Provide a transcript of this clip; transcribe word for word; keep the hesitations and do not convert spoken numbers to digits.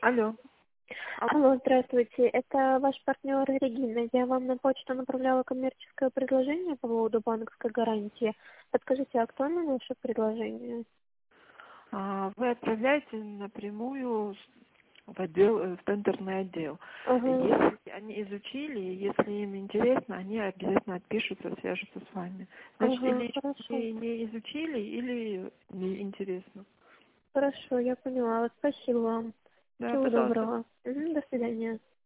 Алло. Ал- Алло, здравствуйте. Это ваш партнер Регина. Я вам на почту направляла коммерческое предложение по поводу банковской гарантии. Подскажите, актуально ваше предложение? а, Вы отправляете напрямую в отдел, э, в тендерный отдел. Ага, Если они изучили, если им интересно, они обязательно отпишутся, свяжутся с вами. Значит, ага, или хорошо. не, не изучили, или не интересно. Хорошо, я поняла. Спасибо вам. Да, Всего пожалуйста. доброго. Мгм, до свидания.